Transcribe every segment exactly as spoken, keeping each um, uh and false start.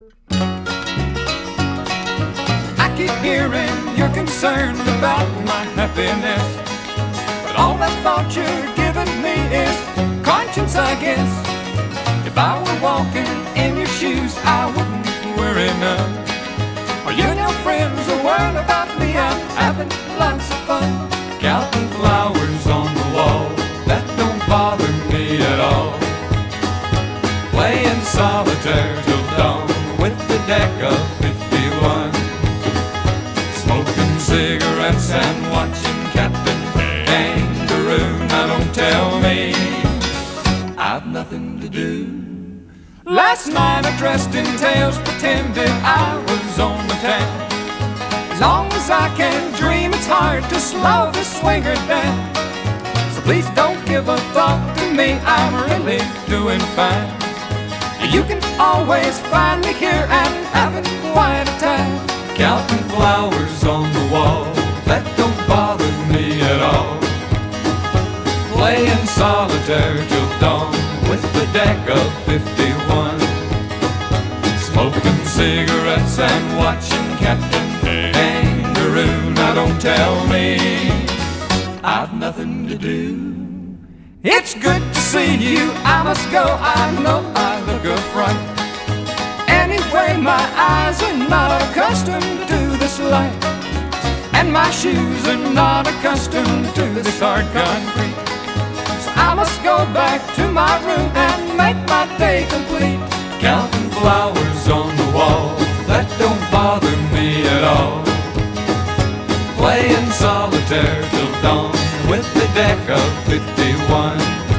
I keep hearing you're concerned about my happiness, but all that thought you're giving me is conscience, I guess. If I were walking in your shoes, I wouldn't worry none. Are you no friends or worrying about me? I'm having lots of fun. Counting flowers on the wall, that don't bother me at all. Playing solitaire till dawn with the deck of fifty-one. Smoking cigarettes and watching Captain Kangaroo. Now don't tell me I've nothing to do. Last night I dressed in tails, pretended I was on the town. As long as I can dream, it's hard to slow the swinger down. So please don't give a thought to me, I'm really doing fine. You can always find me here and having quite a time. Counting flowers on the wall, that don't bother me at all. Playing solitaire till dawn with the deck of fifty-one. Smoking cigarettes and watching Captain Kangaroo. Now don't tell me I've nothing to do. It's good to see you, I must go, I know I look a fright. Anyway, my eyes are not accustomed to this light, and my shoes are not accustomed to this hard concrete. So I must go back to my room and make my day complete. Counting flowers on the wall, that don't bother me at all. Playing solitaire till dawn with the deck of fifty-one.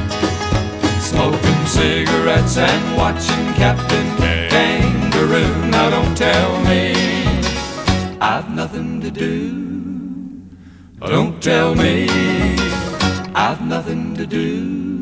Smoking cigarettes and watching Captain Kangaroo. Now don't tell me I've nothing to do. Don't tell me I've nothing to do.